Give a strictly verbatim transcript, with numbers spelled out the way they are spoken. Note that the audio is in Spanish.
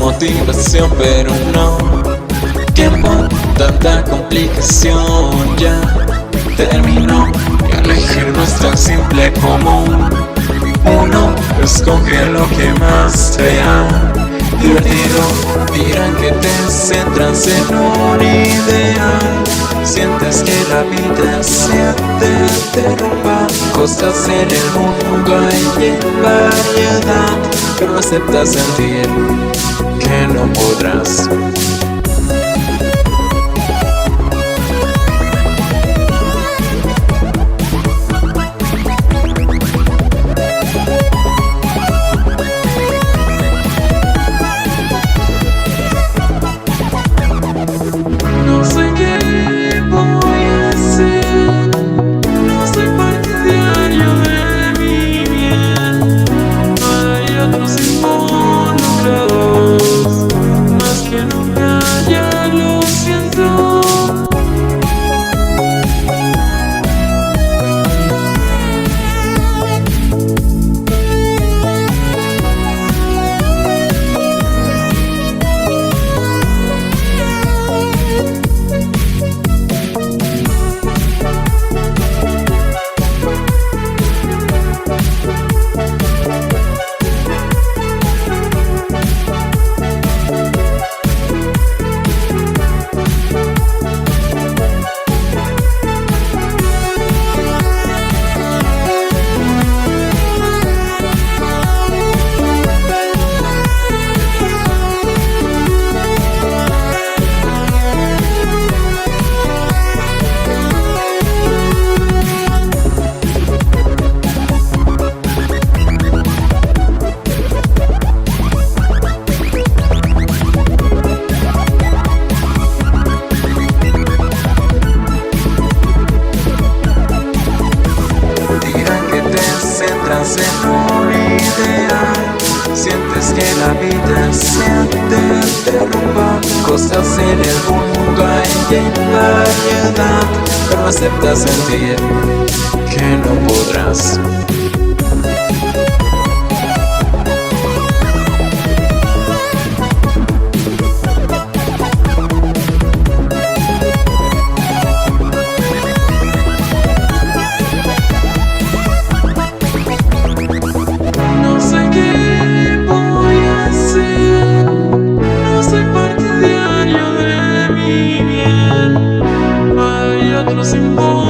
motivación, pero no tiempo, tanta complicación ya terminó. Y elegir es tan simple como uno escoge lo que más sea divertido. Dirán que te centras en un ideal, sientes que la vida se te derrumba. Cosas en el mundo hay en variedad, pero aceptas sentir que no podrás. No sé qué voy a hacer, no soy partidario de mi bien. Hay otros involucrados, más que nunca ya lo siento. En un ideal, sientes que la vida se te derrumba. Cosas en el mundo hay en variedad, pero aceptas sentir que no podrás. Otros involucrados,